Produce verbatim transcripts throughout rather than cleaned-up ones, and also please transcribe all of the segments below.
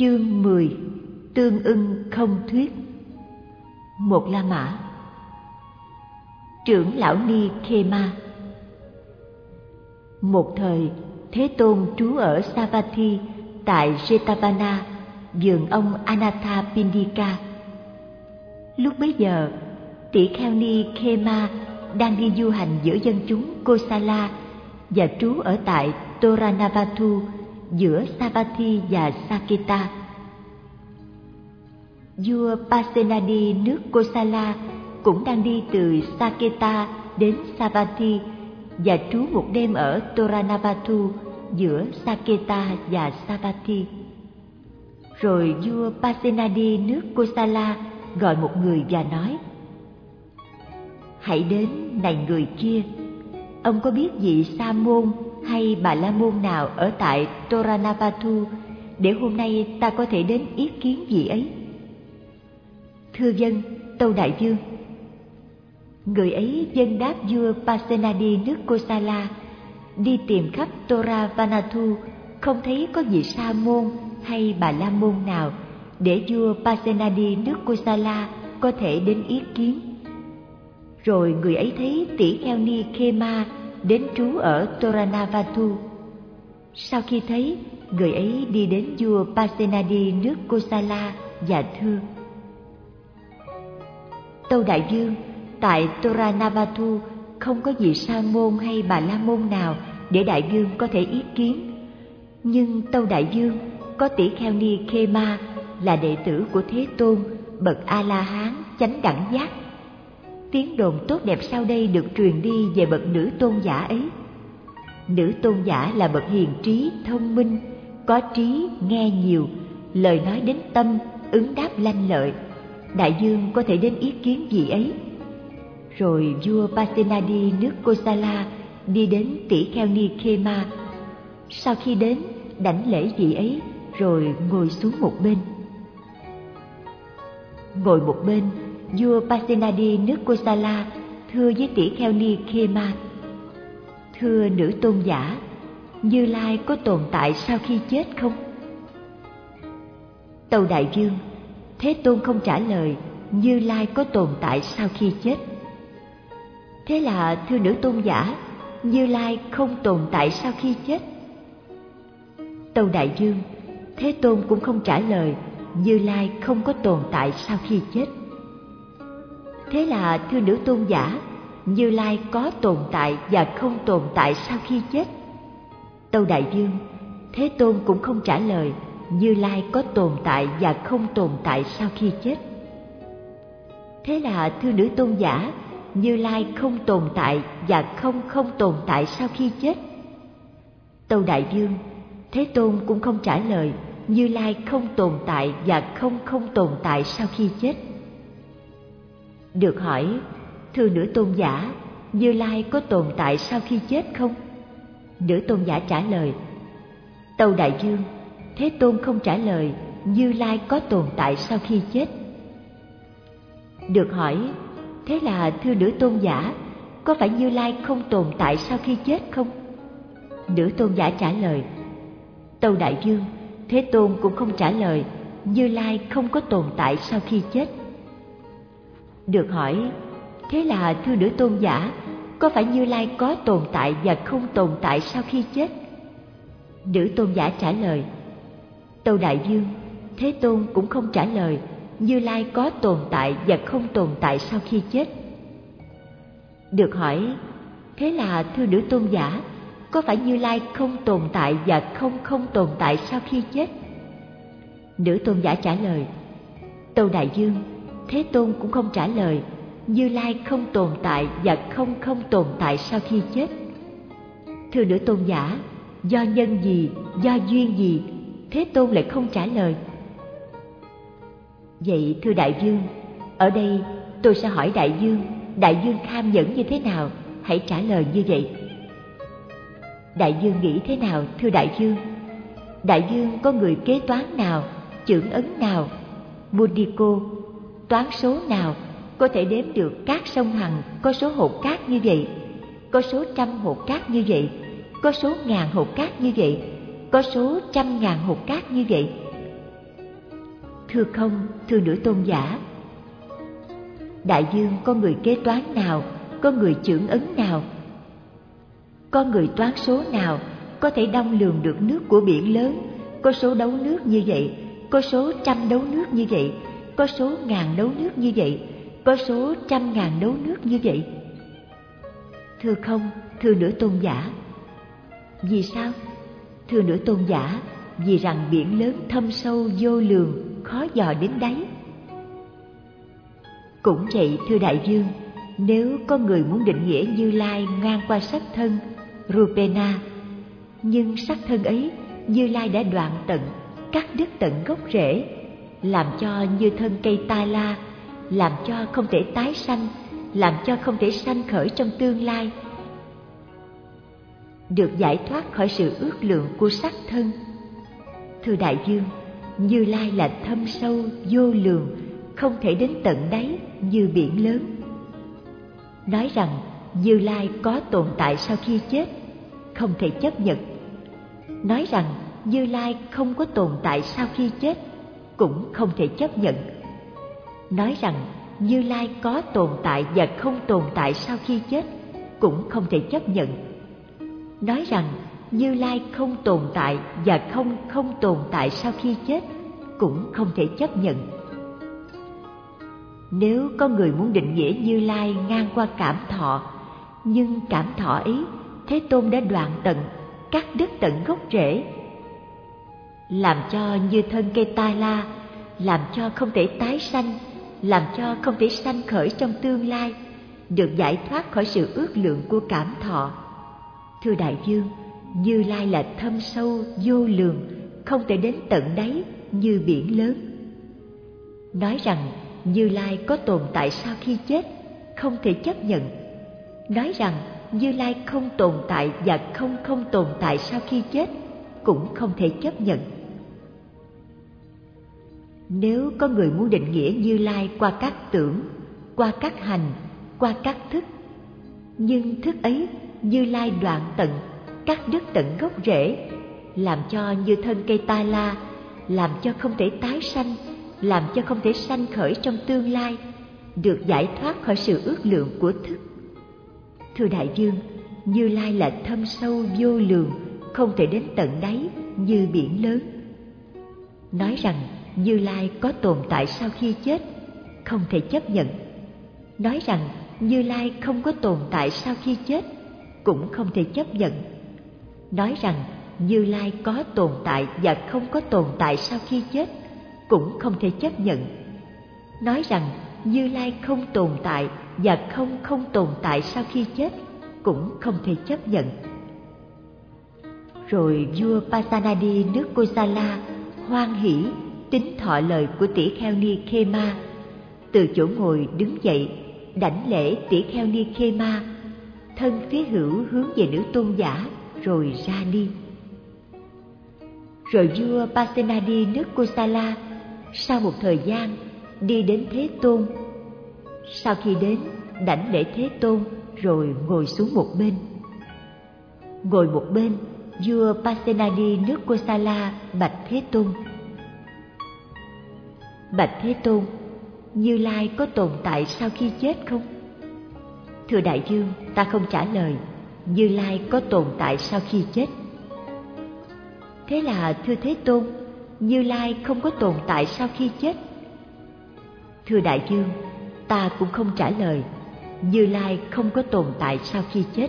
Chương mười. Tương ưng không thuyết. Một La Mã. Trưởng lão Ni Khema. Một thời, Thế Tôn trú ở Savatthi tại Jetavana, vườn ông Anathapindika. Lúc bấy giờ, tỷ kheo Ni Khema đang đi du hành giữa dân chúng Kosala và trú ở tại Toranavathu giữa Savatthi và Saketa. Vua Pasenadi nước Kosala cũng đang đi từ Saketa đến Savatthi và trú một đêm ở Toranavathu giữa Saketa và Savatthi. Rồi vua Pasenadi nước Kosala gọi một người và nói: Hãy đến, này người kia, ông có biết vị Sa môn hay Bà La môn nào ở tại Toranavathu để hôm nay ta có thể đến yết kiến vị ấy? Thưa vâng, tâu đại vương. Người ấy vâng đáp vua Pasenadi nước Kosala, đi tìm khắp Toravanathu không thấy có vị Sa môn hay Bà La môn nào để vua Pasenadi nước Kosala có thể đến yết kiến. Rồi người ấy thấy tỷ kheo Ni Khema đến trú ở Toranavathu. Sau khi thấy, người ấy đi đến vua Pasenadi nước Kosala và thưa: Tâu đại vương, tại Toranavathu không có vị Sa môn hay Bà La môn nào để đại vương có thể yết kiến. Nhưng tâu đại vương, có tỷ kheo Ni Khema là đệ tử của Thế Tôn, bậc A La Hán chánh đẳng giác. Tiếng đồn tốt đẹp sau đây được truyền đi về bậc nữ tôn giả ấy. Nữ tôn giả là bậc hiền trí, thông minh, có trí, nghe nhiều, lời nói đến tâm, ứng đáp lanh lợi. Đại vương có thể đến ý kiến vị ấy. Rồi vua Pasenadi nước Kosala đi đến tỷ kheo Ni Khema. Sau khi đến, đảnh lễ vị ấy, rồi ngồi xuống một bên. Ngồi một bên, vua Pasenadi nước Kosala thưa với tỷ kheo Ni Khema: Thưa nữ tôn giả, Như Lai có tồn tại sau khi chết không? Tâu đại vương, Thế Tôn không trả lời Như Lai có tồn tại sau khi chết. Thế là thưa nữ tôn giả, Như Lai không tồn tại sau khi chết. Tâu đại vương, Thế Tôn cũng không trả lời Như Lai không có tồn tại sau khi chết. Thế là thưa nữ tôn giả, Như Lai có tồn tại và không tồn tại sau khi chết. Tâu đại vương, Thế Tôn cũng không trả lời Như Lai có tồn tại và không tồn tại sau khi chết. Thế là thưa nữ tôn giả, Như Lai không tồn tại và không không tồn tại sau khi chết. Tâu đại vương, Thế Tôn cũng không trả lời Như Lai không tồn tại và không không tồn tại sau khi chết. Được hỏi: Thưa nữ tôn giả, Như Lai có tồn tại sau khi chết không? Nữ tôn giả trả lời: Tâu đại vương, Thế Tôn không trả lời Như Lai có tồn tại sau khi chết. Được hỏi: Thế là thưa nữ tôn giả, có phải Như Lai không tồn tại sau khi chết không? Nữ tôn giả trả lời: Tâu đại vương, Thế Tôn cũng không trả lời Như Lai không có tồn tại sau khi chết. Được hỏi: Thế là thưa nữ tôn giả, có phải Như Lai có tồn tại và không tồn tại sau khi chết? Nữ tôn giả trả lời: Tâu đại vương, Thế Tôn cũng không trả lời Như Lai có tồn tại và không tồn tại sau khi chết. Được hỏi: Thế là thưa nữ tôn giả, có phải Như Lai không tồn tại và không không tồn tại sau khi chết? Nữ tôn giả trả lời: Tâu đại vương, Thế Tôn cũng không trả lời Như Lai không tồn tại và không không tồn tại sau khi chết. Thưa nữ tôn giả, do nhân gì, do duyên gì, Thế Tôn lại không trả lời? Vậy thưa đại vương, ở đây tôi sẽ hỏi đại vương, đại vương kham nhẫn như thế nào, hãy trả lời như vậy. Đại vương nghĩ thế nào thưa đại vương? Đại vương có người kế toán nào, chưởng ấn nào, mudiko, toán số nào có thể đếm được các sông Hằng có số hột cát như vậy, có số trăm hột cát như vậy, có số ngàn hột cát như vậy, có số trăm ngàn hột cát như vậy? Thưa không, thưa nữ tôn giả. Đại dương có người kế toán nào, có người chưởng ấn nào, có người toán số nào có thể đong lường được nước của biển lớn, có số đấu nước như vậy, có số trăm đấu nước như vậy, có số ngàn đấu nước như vậy, có số trăm ngàn đấu nước như vậy? Thưa không, thưa nữ tôn giả. Vì sao? Thưa nữ tôn giả, vì rằng biển lớn thâm sâu vô lường, khó dò đến đáy. Cũng vậy thưa đại dương, nếu có người muốn định nghĩa Như Lai ngang qua sắc thân Rupena, nhưng sắc thân ấy Như Lai đã đoạn tận, cắt đứt tận gốc rễ, làm cho như thân cây ta la, làm cho không thể tái sanh, làm cho không thể sanh khởi trong tương lai, được giải thoát khỏi sự ước lượng của sắc thân. Thưa đại dương, Như Lai là thâm sâu vô lường, không thể đến tận đáy như biển lớn. Nói rằng Như Lai có tồn tại sau khi chết, không thể chấp nhận. Nói rằng Như Lai không có tồn tại sau khi chết, cũng không thể chấp nhận. Nói rằng Như Lai có tồn tại và không tồn tại sau khi chết, cũng không thể chấp nhận. Nói rằng Như Lai không tồn tại và không không tồn tại sau khi chết, cũng không thể chấp nhận. Nếu có người muốn định nghĩa Như Lai ngang qua cảm thọ, nhưng cảm thọ ấy Thế Tôn đã đoạn tận, cắt đứt tận gốc rễ, làm cho như thân cây ta la, làm cho không thể tái sanh, làm cho không thể sanh khởi trong tương lai, được giải thoát khỏi sự ước lượng của cảm thọ. Thưa đại dương, Như Lai là thâm sâu vô lường, không thể đến tận đáy như biển lớn. Nói rằng Như Lai có tồn tại sau khi chết, không thể chấp nhận. Nói rằng Như Lai không tồn tại và không không tồn tại sau khi chết, cũng không thể chấp nhận. Nếu có người muốn định nghĩa Như Lai qua các tưởng, qua các hành, qua các thức, nhưng thức ấy Như Lai đoạn tận, cắt đứt tận gốc rễ, làm cho như thân cây ta la, làm cho không thể tái sanh, làm cho không thể sanh khởi trong tương lai, được giải thoát khỏi sự ước lượng của thức. Thưa đại dương, Như Lai là thâm sâu vô lường, không thể đến tận đáy như biển lớn. Nói rằng Như Lai có tồn tại sau khi chết, không thể chấp nhận. Nói rằng Như Lai không có tồn tại sau khi chết, cũng không thể chấp nhận. Nói rằng Như Lai có tồn tại và không có tồn tại sau khi chết, cũng không thể chấp nhận. Nói rằng Như Lai không tồn tại và không không tồn tại sau khi chết, cũng không thể chấp nhận. Rồi vua Pasenadi nước Kosala hoan hỉ tín thọ lời của tỷ kheo Ni Khema, từ chỗ ngồi đứng dậy đảnh lễ tỷ kheo Ni Khema, thân phía hữu hướng về nữ tôn giả, rồi ra đi. Rồi vua Pasenadi nước Kosala sau một thời gian đi đến Thế Tôn. Sau khi đến, đảnh lễ Thế Tôn rồi ngồi xuống một bên. Ngồi một bên, vua Pasenadi nước Kosala bạch Thế Tôn: Bạch Thế Tôn, Như Lai có tồn tại sau khi chết không? Thưa đại dương, ta không trả lời Như Lai có tồn tại sau khi chết. Thế là thưa Thế Tôn, Như Lai không có tồn tại sau khi chết. Thưa đại dương, ta cũng không trả lời Như Lai không có tồn tại sau khi chết.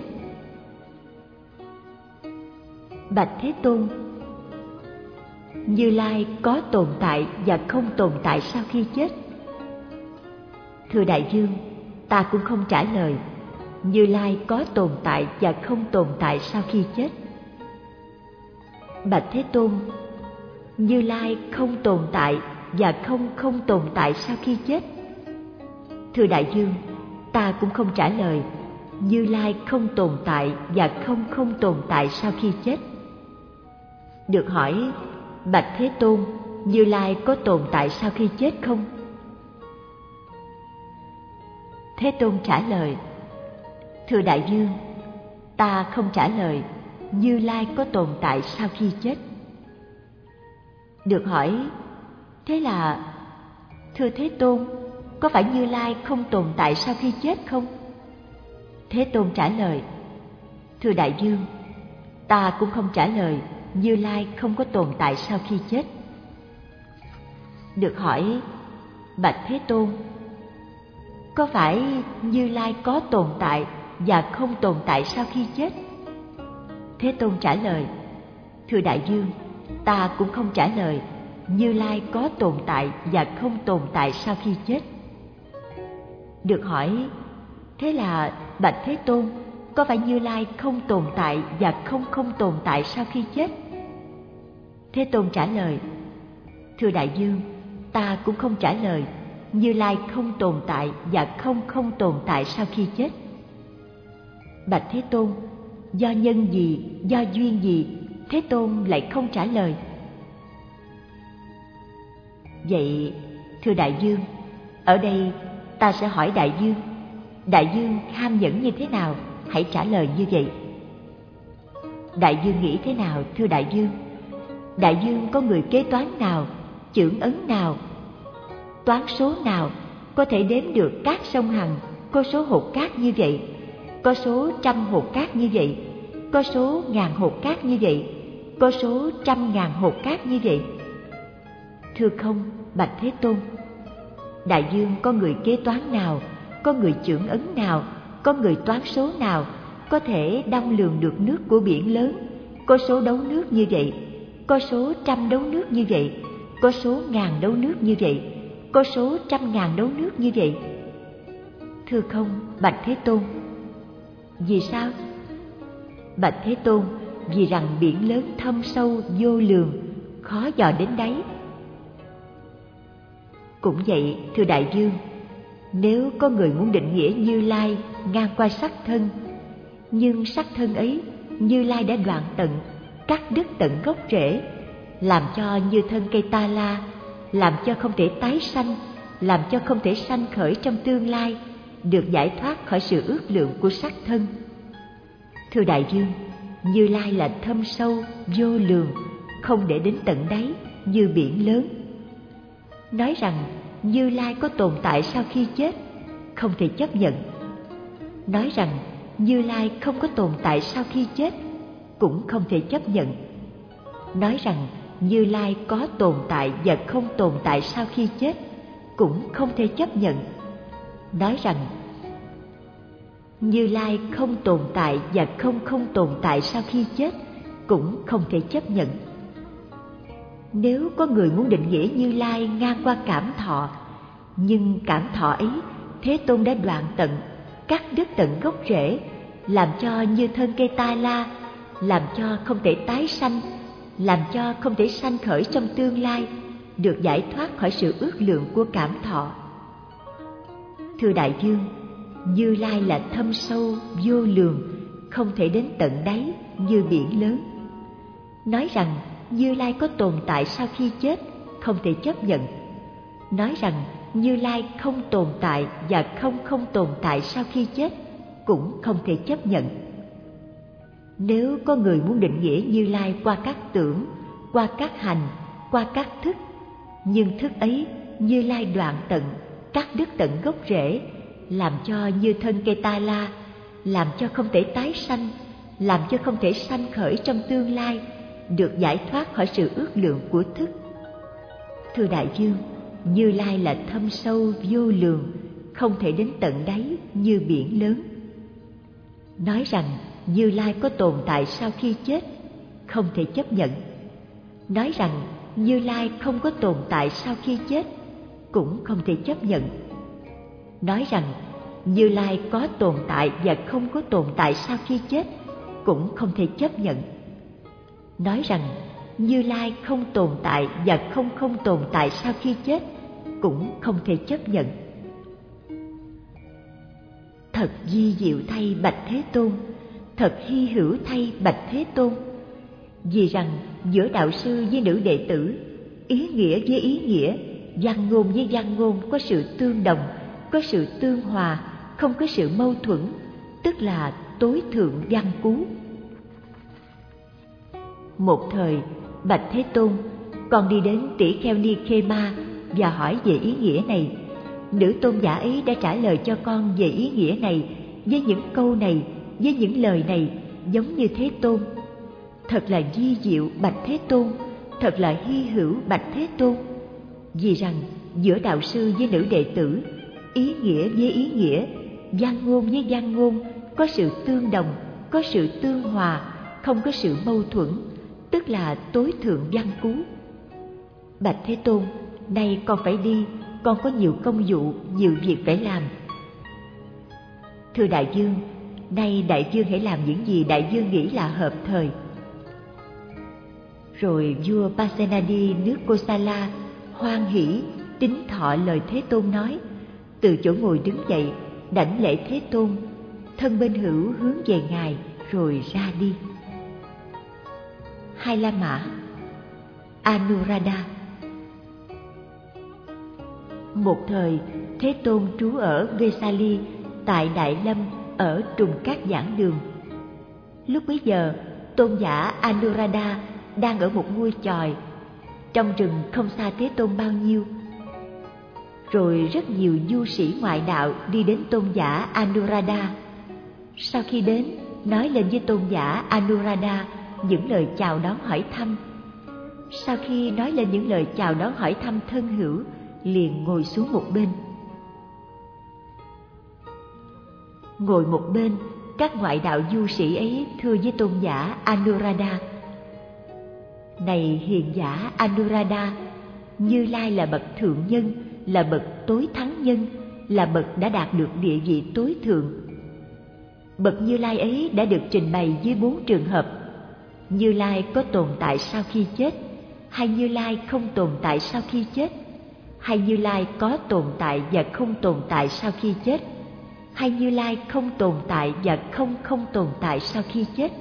Bạch Thế Tôn, Như Lai có tồn tại và không tồn tại sau khi chết. Thưa đại dương, ta cũng không trả lời Như Lai có tồn tại và không tồn tại sau khi chết. Bạch Thế Tôn, Như Lai không tồn tại và không không tồn tại sau khi chết. Thưa đại dương, ta cũng không trả lời Như Lai không tồn tại và không không tồn tại sau khi chết. Được hỏi: Bạch Thế Tôn, Như Lai có tồn tại sau khi chết không? Thế Tôn trả lời: Thưa đại dương, ta không trả lời Như Lai có tồn tại sau khi chết. Được hỏi: Thế là Thưa Thế Tôn, có phải Như Lai không tồn tại sau khi chết không? Thế Tôn trả lời: Thưa đại dương, ta cũng không trả lời Như Lai không có tồn tại sau khi chết. Được hỏi: Bạch Thế Tôn, có phải Như Lai có tồn tại và không tồn tại sau khi chết? Thế Tôn trả lời: Thưa đại dương, ta cũng không trả lời Như Lai có tồn tại và không tồn tại sau khi chết. Được hỏi: Thế là bạch Thế Tôn, có phải Như Lai không tồn tại và không không tồn tại sau khi chết? Thế Tôn trả lời: Thưa đại dương, ta cũng không trả lời Như Lai không tồn tại và không không tồn tại sau khi chết. Bạch Thế Tôn, do nhân gì, do duyên gì Thế Tôn lại không trả lời? Vậy thưa đại dương, ở đây ta sẽ hỏi đại dương, đại dương ham nhẫn như thế nào, hãy trả lời như vậy. Đại dương nghĩ thế nào thưa đại dương? Đại dương có người kế toán nào, chưởng ấn nào, toán số nào có thể đếm được các sông Hằng có số hột cát như vậy, có số trăm hột cát như vậy, có số ngàn hột cát như vậy, có số trăm ngàn hột cát như vậy? Thưa không, bạch Thế Tôn. Đại dương có người kế toán nào, có người chưởng ấn nào, có người toán số nào có thể đong lường được nước của biển lớn, có số đấu nước như vậy, có số trăm đấu nước như vậy, có số ngàn đấu nước như vậy, có số trăm ngàn đấu nước như vậy? Thưa không, bạch Thế Tôn. Vì sao? Bạch Thế Tôn, vì rằng biển lớn thâm sâu vô lường, khó dò đến đáy. Cũng vậy, thưa đại dương, nếu có người muốn định nghĩa Như Lai ngang qua sắc thân, nhưng sắc thân ấy Như Lai đã đoạn tận, cắt đứt tận gốc rễ, làm cho như thân cây ta la, làm cho không thể tái sanh, làm cho không thể sanh khởi trong tương lai, được giải thoát khỏi sự ước lượng của sắc thân. Thưa đại dương, Như Lai là thâm sâu vô lường, không để đến tận đáy như biển lớn. Nói rằng Như Lai có tồn tại sau khi chết, không thể chấp nhận. Nói rằng Như Lai không có tồn tại sau khi chết, cũng không thể chấp nhận. Nói rằng Như Lai có tồn tại và không tồn tại sau khi chết, cũng không thể chấp nhận. Nói rằng Như Lai không tồn tại và không không tồn tại sau khi chết, cũng không thể chấp nhận. Nếu có người muốn định nghĩa Như Lai ngang qua cảm thọ, nhưng cảm thọ ấy Thế Tôn đã đoạn tận, cắt đứt tận gốc rễ, làm cho như thân cây ta la, làm cho không thể tái sanh, làm cho không thể sanh khởi trong tương lai, được giải thoát khỏi sự ước lượng của cảm thọ. Thưa đại dương, Như Lai là thâm sâu vô lường, không thể đến tận đáy như biển lớn. Nói rằng Như Lai có tồn tại sau khi chết, không thể chấp nhận. Nói rằng Như Lai không tồn tại và không không tồn tại sau khi chết, cũng không thể chấp nhận. Nếu có người muốn định nghĩa Như Lai qua các tưởng, qua các hành, qua các thức, nhưng thức ấy Như Lai đoạn tận, cắt đứt tận gốc rễ, làm cho như thân cây ta la, làm cho không thể tái sanh, làm cho không thể sanh khởi trong tương lai, được giải thoát khỏi sự ước lượng của thức. Thưa đại dương, Như Lai là thâm sâu vô lường, không thể đến tận đáy như biển lớn. Nói rằng Như Lai có tồn tại sau khi chết, không thể chấp nhận. Nói rằng Như Lai không có tồn tại sau khi chết, cũng không thể chấp nhận. Nói rằng Như Lai có tồn tại và không có tồn tại sau khi chết, cũng không thể chấp nhận. Nói rằng Như Lai không tồn tại và không không tồn tại sau khi chết, cũng không thể chấp nhận. Thật vi diệu thay bạch Thế Tôn, thật hy hữu thay bạch Thế Tôn. Vì rằng giữa đạo sư với nữ đệ tử, ý nghĩa với ý nghĩa, văn ngôn với văn ngôn có sự tương đồng, có sự tương hòa, không có sự mâu thuẫn, tức là tối thượng văn cú. Một thời, bạch Thế Tôn, con đi đến Tỷ Kheo Ni Khê Ma, và hỏi về ý nghĩa này. Nữ tôn giả ấy đã trả lời cho con về ý nghĩa này với những câu này, với những lời này, giống như Thế Tôn. Thật là vi diệu bạch Thế Tôn, thật là hy hữu bạch Thế Tôn. Vì rằng giữa đạo sư với nữ đệ tử, ý nghĩa với ý nghĩa, văn ngôn với văn ngôn có sự tương đồng, có sự tương hòa, không có sự mâu thuẫn, tức là tối thượng văn cú. Bạch Thế Tôn, nay con phải đi, con có nhiều công vụ, nhiều việc phải làm. Thưa đại vương, nay đại vương hãy làm những gì đại vương nghĩ là hợp thời. Rồi vua Pasenadi nước Kosala hoan hỷ tín thọ lời Thế Tôn nói, từ chỗ ngồi đứng dậy, đảnh lễ Thế Tôn, thân bên hữu hướng về ngài rồi ra đi. Hai La Mã, Anuradha. Một thời, Thế Tôn trú ở Vesali tại Đại Lâm ở trùng các giảng đường. Lúc bấy giờ, tôn giả Anuradha đang ở một ngôi chòi trong rừng không xa Thế Tôn bao nhiêu. Rồi rất nhiều du sĩ ngoại đạo đi đến tôn giả Anuradha. Sau khi đến, nói lên với tôn giả Anuradha những lời chào đón hỏi thăm. Sau khi nói lên những lời chào đón hỏi thăm thân hữu, liền ngồi xuống một bên. Ngồi một bên, các ngoại đạo du sĩ ấy thưa với tôn giả Anuradha: Này hiền giả Anuradha, Như Lai là bậc thượng nhân, là bậc tối thắng nhân, là bậc đã đạt được địa vị tối thượng. Bậc Như Lai ấy đã được trình bày với bốn trường hợp: Như Lai có tồn tại sau khi chết, hay Như Lai không tồn tại sau khi chết, hay Như Lai có tồn tại và không tồn tại sau khi chết, hay Như Lai không tồn tại và không không tồn tại sau khi chết.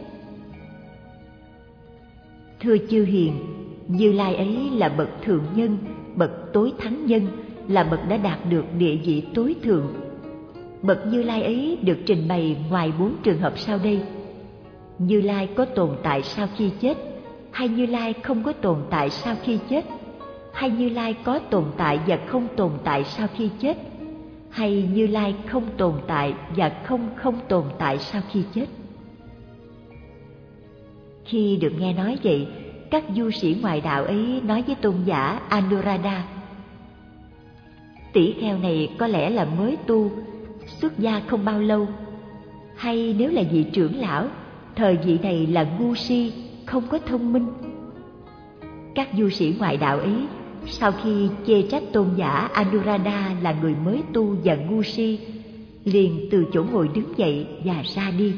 Thưa chư hiền, Như Lai ấy là bậc thượng nhân, bậc tối thắng nhân, là bậc đã đạt được địa vị tối thượng. Bậc Như Lai ấy được trình bày ngoài bốn trường hợp sau đây: Như Lai có tồn tại sau khi chết, hay Như Lai không có tồn tại sau khi chết, hay Như Lai có tồn tại và không tồn tại sau khi chết, hay Như Lai không tồn tại và không không tồn tại sau khi chết. Khi được nghe nói vậy, các du sĩ ngoại đạo ấy nói với tôn giả Anuradha: Tỷ kheo này có lẽ là mới tu, xuất gia không bao lâu, hay nếu là vị trưởng lão, thời vị này là ngu si, không có thông minh. Các du sĩ ngoại đạo ấy sau khi chê trách tôn giả Anuradha là người mới tu và ngu si, liền từ chỗ ngồi đứng dậy và ra đi.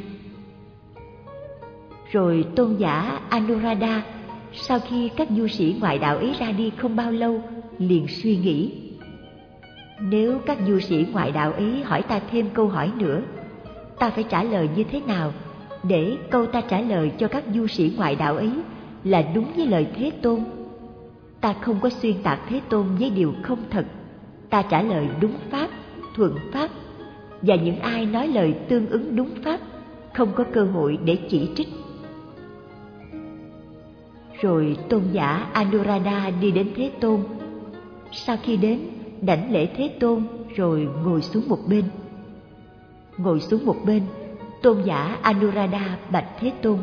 Rồi tôn giả Anuradha sau khi các du sĩ ngoại đạo ấy ra đi không bao lâu, liền suy nghĩ: Nếu các du sĩ ngoại đạo ấy hỏi ta thêm câu hỏi nữa, ta phải trả lời như thế nào để câu ta trả lời cho các du sĩ ngoại đạo ấy là đúng với lời Thế Tôn? Ta không có xuyên tạc Thế Tôn với điều không thật, ta trả lời đúng pháp, thuận pháp, và những ai nói lời tương ứng đúng pháp không có cơ hội để chỉ trích. Rồi tôn giả Anuradha đi đến Thế Tôn. Sau khi đến, đảnh lễ Thế Tôn rồi ngồi xuống một bên. Ngồi xuống một bên, tôn giả Anuradha bạch Thế Tôn: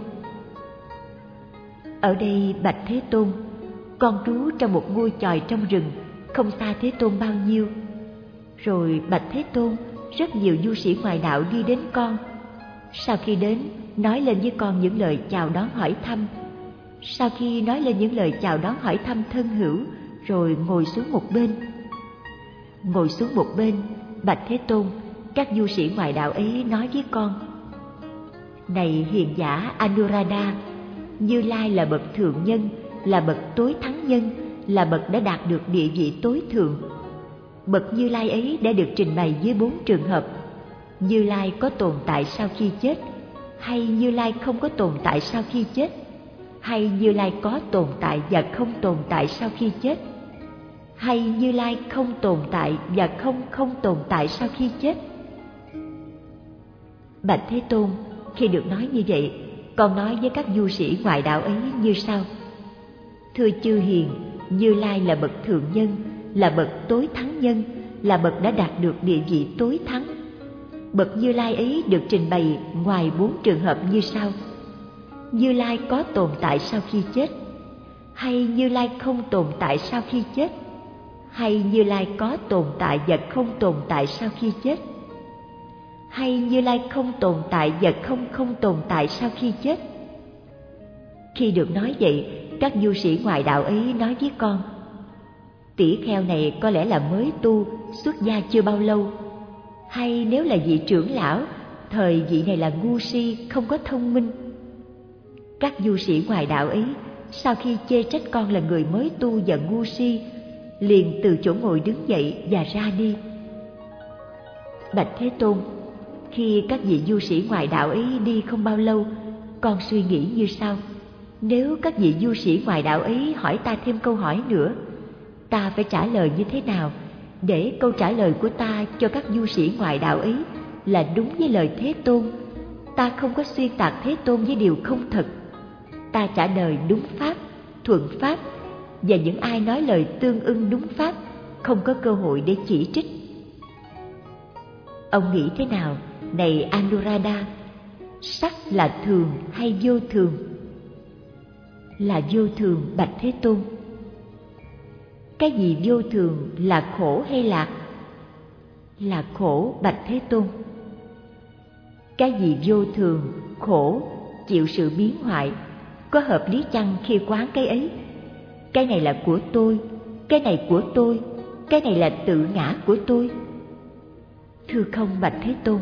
Ở đây bạch Thế Tôn, con trú trong một ngôi chòi trong rừng, không xa Thế Tôn bao nhiêu. Rồi bạch Thế Tôn, rất nhiều du sĩ ngoại đạo đi đến con. Sau khi đến, nói lên với con những lời chào đón hỏi thăm. Sau khi nói lên những lời chào đón hỏi thăm thân hữu, rồi ngồi xuống một bên. Ngồi xuống một bên, bạch Thế Tôn, các du sĩ ngoại đạo ấy nói với con: Này hiền giả Anuradha, Như Lai là bậc thượng nhân, là bậc tối thắng nhân, là bậc đã đạt được địa vị tối thượng. Bậc Như Lai ấy đã được trình bày với bốn trường hợp: Như Lai có tồn tại sau khi chết, hay Như Lai không có tồn tại sau khi chết, hay Như Lai có tồn tại và không tồn tại sau khi chết, hay Như Lai không tồn tại và không không tồn tại sau khi chết. Bạch Thế Tôn, khi được nói như vậy, con nói với các du sĩ ngoại đạo ấy như sau: Thưa chư hiền, Như Lai là bậc thượng nhân, là bậc tối thắng nhân, là bậc đã đạt được địa vị tối thắng. Bậc Như Lai ấy được trình bày ngoài bốn trường hợp như sau: Như Lai có tồn tại sau khi chết, hay Như Lai không tồn tại sau khi chết, hay Như Lai có tồn tại và không tồn tại sau khi chết, hay Như Lai không tồn tại và không không tồn tại sau khi chết. Khi được nói vậy, các du sĩ ngoại đạo ấy nói với con: tỷ kheo này có lẽ là mới tu, xuất gia chưa bao lâu, hay nếu là vị trưởng lão, thời vị này là ngu si, không có thông minh. Các du sĩ ngoại đạo ấy sau khi chê trách con là người mới tu và ngu si, liền từ chỗ ngồi đứng dậy và ra đi. Bạch Thế Tôn, khi các vị du sĩ ngoại đạo ấy đi không bao lâu, con suy nghĩ như sau: nếu các vị du sĩ ngoại đạo ấy hỏi ta thêm câu hỏi nữa, ta phải trả lời như thế nào để câu trả lời của ta cho các du sĩ ngoại đạo ấy là đúng với lời Thế Tôn? Ta không có xuyên tạc Thế Tôn với điều không thật. Ta trả lời đúng pháp, thuận pháp, và những ai nói lời tương ưng đúng pháp không có cơ hội để chỉ trích. Ông nghĩ thế nào, này Anuruddha? Sắc là thường hay vô thường? Là vô thường, bạch Thế Tôn. Cái gì vô thường, là khổ hay lạc? Là khổ, bạch Thế Tôn. Cái gì vô thường, khổ, chịu sự biến hoại, có hợp lý chăng khi quán cái ấy? Cái này là của tôi, cái này của tôi, cái này là tự ngã của tôi. Thưa không, bạch Thế Tôn.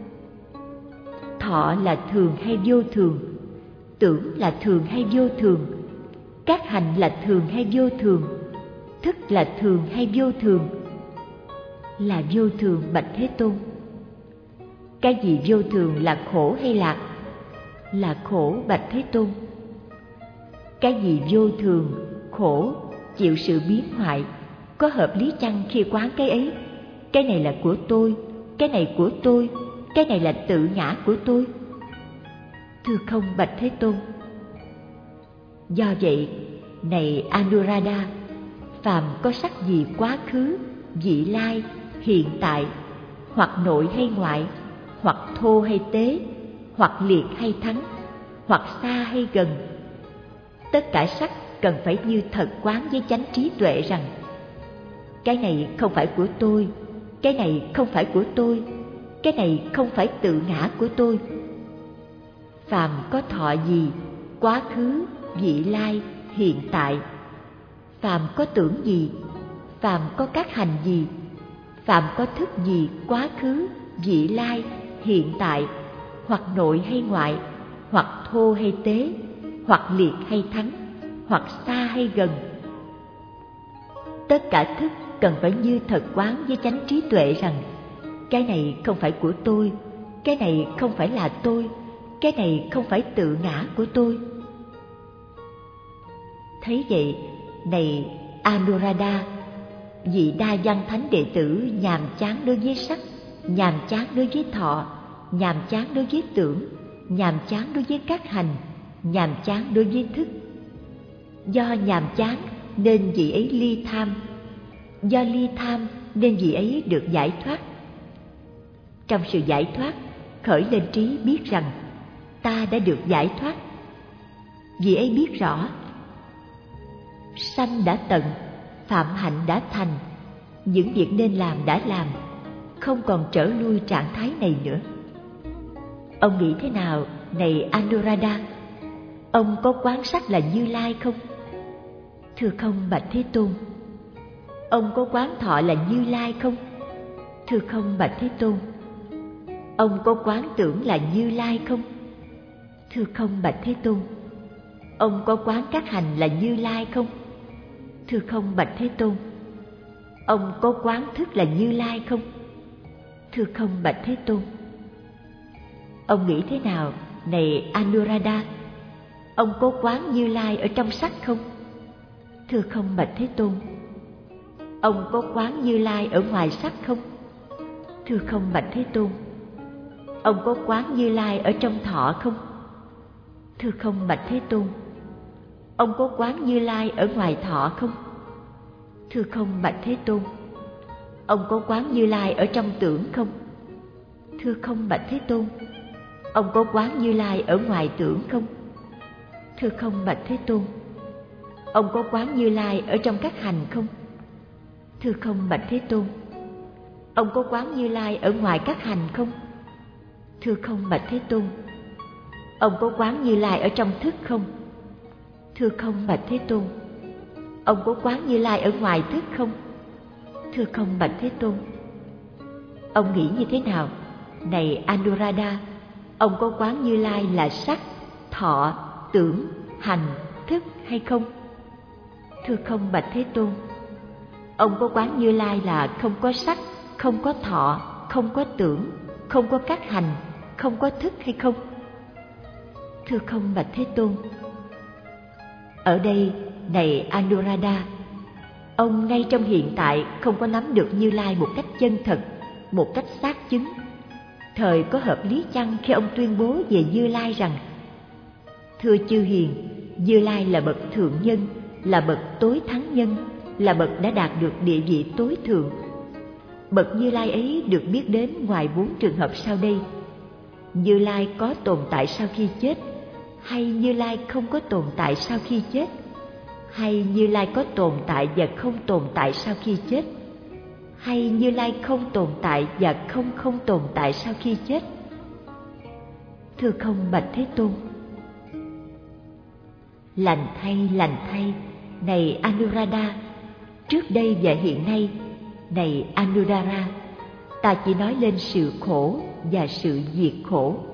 Thọ là thường hay vô thường? Tưởng là thường hay vô thường? Các hành là thường hay vô thường? Thức là thường hay vô thường? Là vô thường, bạch Thế Tôn. Cái gì vô thường, là khổ hay lạc? Là khổ, bạch Thế Tôn. Cái gì vô thường, khổ, chịu sự biến hoại, có hợp lý chăng khi quán cái ấy? Cái này là của tôi, cái này của tôi, cái này là tự ngã của tôi. Thưa không, bạch Thế Tôn. Do vậy, này Anuruddha, phàm có sắc gì quá khứ, vị lai, hiện tại, hoặc nội hay ngoại, hoặc thô hay tế, hoặc liệt hay thắng, hoặc xa hay gần, tất cả sắc cần phải như thật quán với chánh trí tuệ rằng cái này không phải của tôi, cái này không phải của tôi, cái này không phải tự ngã của tôi. Phàm có thọ gì, quá khứ, vị lai, hiện tại, phàm có tưởng gì, phàm có các hành gì, phàm có thức gì, quá khứ, vị lai, hiện tại, hoặc nội hay ngoại, hoặc thô hay tế, hoặc liệt hay thắng, hoặc xa hay gần, tất cả thức cần phải như thật quán với chánh trí tuệ rằng cái này không phải của tôi, cái này không phải là tôi, cái này không phải tự ngã của tôi. Thấy vậy, này Anuruddha, vị đa văn thánh đệ tử nhàm chán đối với sắc, nhàm chán đối với thọ, nhàm chán đối với tưởng, nhàm chán đối với các hành, nhàm chán đối với thức. Do nhàm chán nên vị ấy ly tham, do ly tham nên vị ấy được giải thoát. Trong sự giải thoát, khởi lên trí biết rằng ta đã được giải thoát. Vị ấy biết rõ sanh đã tận, phạm hạnh đã thành, những việc nên làm đã làm, không còn trở lui trạng thái này nữa. Ông nghĩ thế nào, này Anuruddha? Ông có quán sắc là Như Lai không? Thưa không, bạch Thế Tôn. Ông có quán thọ là Như Lai không? Thưa không, bạch Thế Tôn. Ông có quán tưởng là Như Lai không? Thưa không, bạch Thế Tôn. Ông có quán các hành là Như Lai không? Thưa không, bạch Thế Tôn. Ông có quán thức là Như Lai không? Thưa không, bạch Thế Tôn. Ông nghĩ thế nào, này Anuruddha? Ông có quán Như Lai ở trong sắc không? Thưa không, bạch Thế Tôn. Ông có quán Như Lai ở ngoài sắc không? Thưa không, bạch Thế Tôn. Ông có quán Như Lai ở trong thọ không? Thưa không, bạch Thế Tôn. Ông có quán Như Lai ở ngoài thọ không? Thưa không bạch Thế Tôn. Ông có quán Như Lai ở trong tưởng không? Thưa không bạch Thế Tôn. Ông có quán Như Lai ở ngoài tưởng không? Thưa không bạch Thế Tôn. Ông có quán Như Lai ở trong các hành không? Thưa không bạch Thế Tôn. Ông có quán Như Lai ở ngoài các hành không? Thưa không bạch Thế Tôn. Ông có quán Như Lai ở trong thức không? Thưa không bạch Thế Tôn. Ông có quán Như Lai ở ngoài thức không? Thưa không bạch Thế Tôn. Ông nghĩ như thế nào? Này Anuruddha, ông có quán Như Lai là sắc, thọ, tưởng, hành, thức hay không? Thưa không bạch Thế Tôn. Ông có quán Như Lai là không có sắc, không có thọ, không có tưởng, không có các hành, không có thức hay không? Thưa không bạch Thế Tôn. Ở đây, này Anuruddha, ông ngay trong hiện tại không có nắm được Như Lai một cách chân thật, một cách xác chứng. Thời có hợp lý chăng khi ông tuyên bố về Như Lai rằng: thưa chư hiền, Như Lai là bậc thượng nhân, là bậc tối thắng nhân, là bậc đã đạt được địa vị tối thượng. Bậc Như Lai ấy được biết đến ngoài bốn trường hợp sau đây: Như Lai có tồn tại sau khi chết, hay Như Lai không có tồn tại sau khi chết, hay Như Lai có tồn tại và không tồn tại sau khi chết, hay Như Lai không tồn tại và không không tồn tại sau khi chết. Thưa không bạch Thế Tôn. Lành thay, lành thay, này Anuruddha, trước đây và hiện nay, này Anuruddha, ta chỉ nói lên sự khổ và sự diệt khổ.